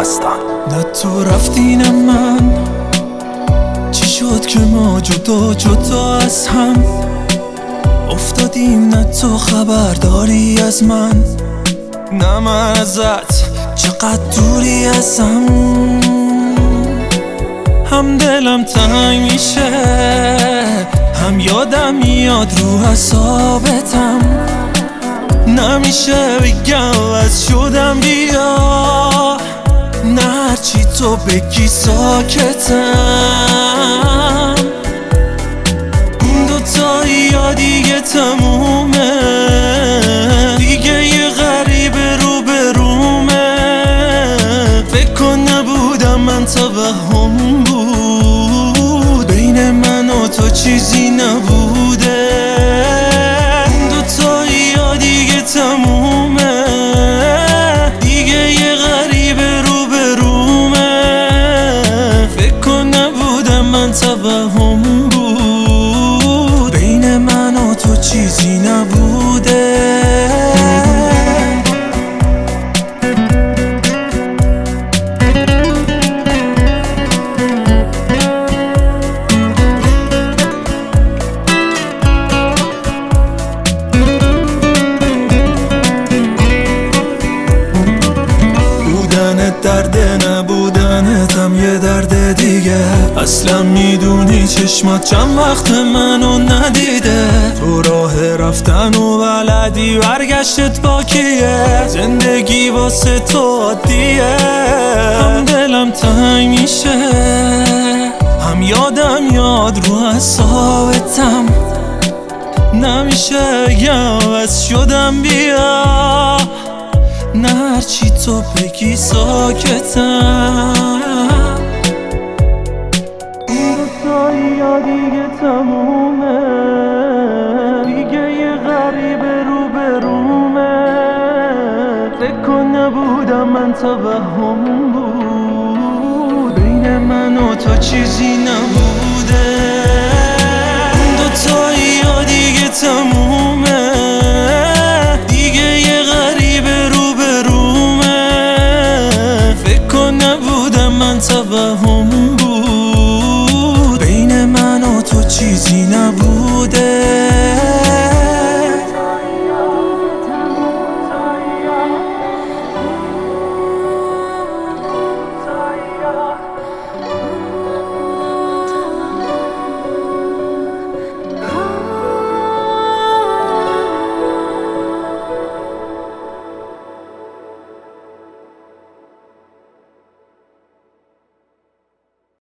داستان. نه تو رفتی نه من، چی شد که ما جدا از هم افتادیم؟ نه تو خبرداری از من، نه من ازت چقدر دوری ازم. هم دلم تنگ میشه، هم یادم میاد رو حسابتم. نمیشه بگم از شدم بیا، نه هرچی تو بگی ساکتم. این دوتایی یا دیگه تمومه، دیگه یه غریبه رو به رومه. فکر کن نبودم من توهم بود، بین من و تو چیزی نبوده. این دوتایی یا دیگه تمومه، دیگه یه غریبه رو به رومه. فکر کن نبودم من توهم بود، بین من و تو چیزی نبوده. درد نبودنتم یه درد دیگه. اصلا میدونی چشمات چند وقت منو ندیده. تو راه رفتن و بلدی برگشتت باکیه، زندگی واسه تو عادیه. هم دلم تنگ میشه، هم یادم یاد رو حسابتم. نمیشه بگم از شدم بیا، نه هرچی تو بگی ساکتم. این دوتایی یا دیگه تمومه، دیگه یه غریبه رو به رومه. فکر کن نبودم من توهم بود، بین من و تو چیزی نبوده. این دوتایی یا دیگه تمومه، دیگه یه غریبه رو به رومه. فکر کن نبودم من توهم